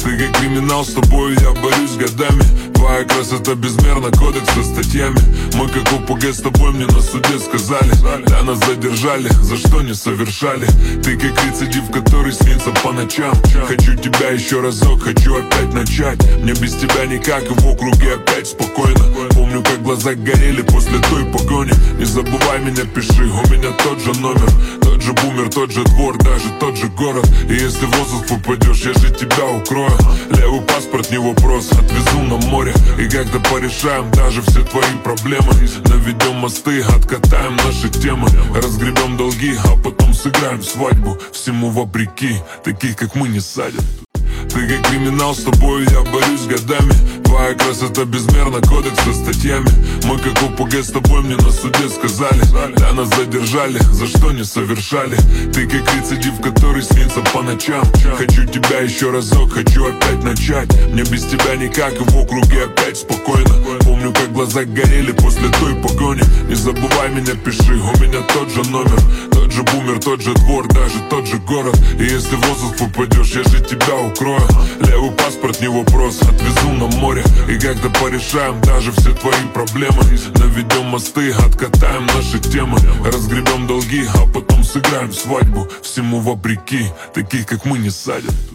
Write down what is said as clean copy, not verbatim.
Ты как криминал, с тобой я борюсь годами. Твоя красота безмерна, кодекс со статьями. Мы как ОПГ с тобой, мне на суде сказали. Да, нас задержали, за что не совершали. Ты как рецидив, который снится по ночам. Хочу тебя еще разок, хочу опять начать. Мне без тебя никак, и в округе опять спокойно. Помню, как глаза горели после той погони. Не забывай меня, пиши, у меня тот же номер. Тот же бумер, тот же двор, даже тот же город. И если в розыск попадешь, я же тебя укрою. Левый паспорт не вопрос, отвезу на море. И когда порешаем даже все твои проблемы. Наведем мосты, откатаем наши темы. Разгребем долги, а потом сыграем свадьбу. Всему вопреки, таких как мы не садят. Ты как криминал, с тобой я борюсь годами. Твоя красота безмерна, кодекс со статьями. Мы как ОПГ с тобой, мне на суде сказали. Да, нас задержали, за что не совершали. Ты как рецидив, который снится по ночам. Хочу тебя еще разок, хочу опять начать. Мне без тебя никак, и в округе опять спокойно. Помню, как глаза горели после той погони. Не забывай меня, пиши, у меня тот же номер. Тот же бумер, тот же двор, даже тот же город. И если в розыск попадешь, я же тебя укрою. Левый паспорт не вопрос, отвезу на море. И когда порешаем даже все твои проблемы. Наведем мосты, откатаем наши темы. Разгребем долги, а потом сыграем свадьбу. Всему вопреки, таких как мы не садят.